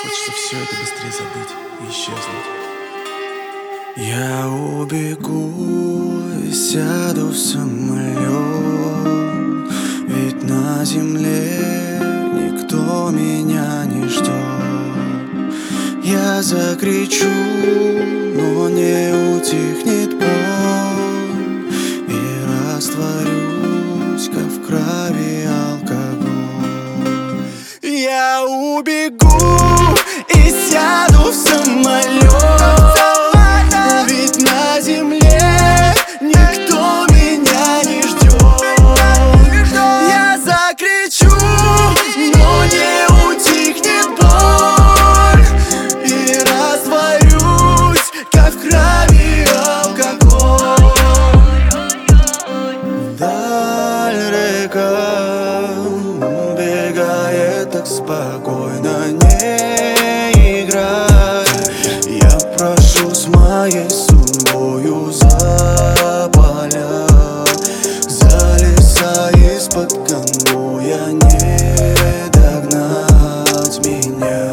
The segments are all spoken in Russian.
Хочется все это быстрее забыть и исчезнуть. Я убегу и сяду в самолет, ведь на земле никто меня не ждет. Я закричу, но не утихнет боль, и растворюсь, как в крови алкоголь. Я убегу и сяду в самолет, ведь на земле никто меня не ждет. Я закричу, но не утихнет боль, и растворюсь, как в крови алкоголь. Вдаль река убегает так спокойно, не играй. Я прошу с моей судьбою за поля, за леса из-под конвоя не догнать меня.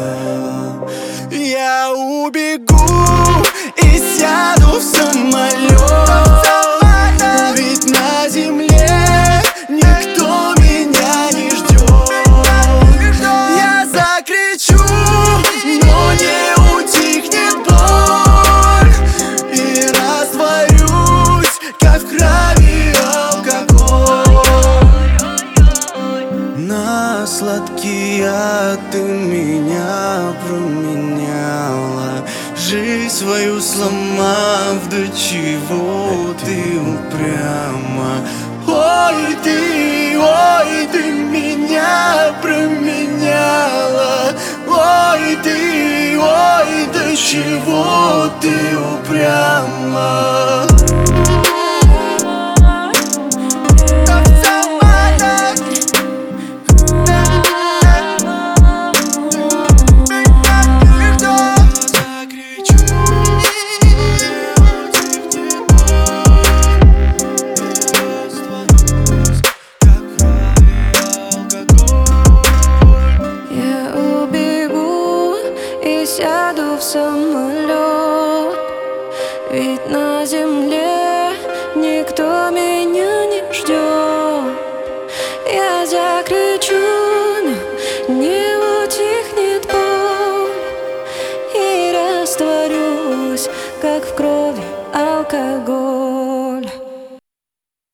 Я убегу и сяду в самолет, ведь на земле никто меня не ждет. Я закричу, но не утихнет боль, и растворюсь, как в крови алкоголь. На сладкий яд ты меня променяла, жизнь свою сломав, до чего ты упряма. Ой, ты меня променяла. Ой, до чего ты упряма.